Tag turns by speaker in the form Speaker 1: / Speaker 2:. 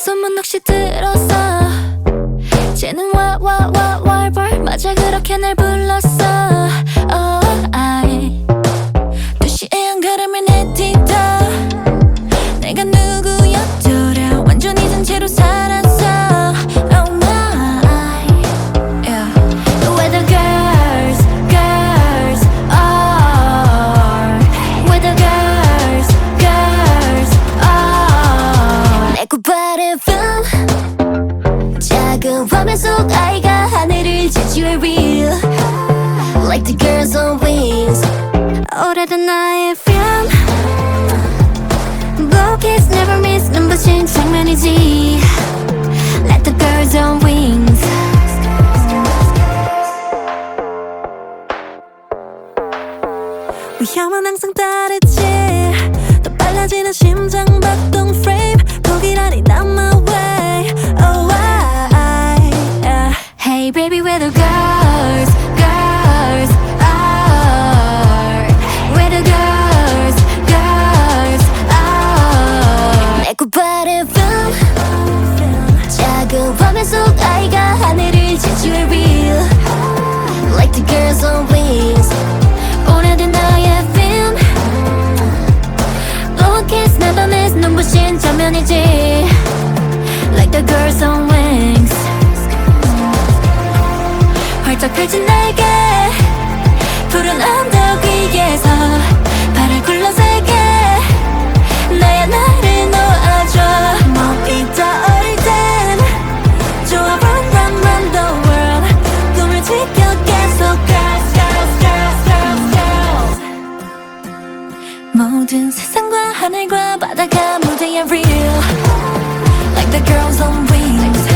Speaker 1: 소문 혹시 들었어? 쟤는 월벌 맞아 그렇게 날 불렀어. I 2시에 한 걸음을 내딛어 내가 누구였더라 완전 잊은 채로 살았어. Oh my yeah. Where the girls are, where the girls are. 내 고발의 film 작은 화면 속 아이가 하늘을 지지해 real like the girls on wings. 오래된 나의 film Blue kiss never miss 눈부신 장면이지 like the girls on wings.
Speaker 2: 위험은 항상 다르지 더 빨라지는 심장 박동 frame 포기라니 not my way. Oh I
Speaker 1: Hey baby where the girls are, where the girls are. 내 고발의 film 작은 화면 속 아이가 하늘을 지지해 real like the girls on wings. 오래된 나의 film Blue kiss never miss 눈부신 장면이지 like the girls on wings. 활짝 펼친 날개 푸른 언덕 위에서 발을 굴러세게 나의 나를 놓아줘.
Speaker 2: 몸이 떠오를 땐 좋아 run run run the world 꿈을 지켜 계속 girls girls girls girls girls.
Speaker 1: 모든 세상과 하늘과 바다가 무대에 real like the girls on wings.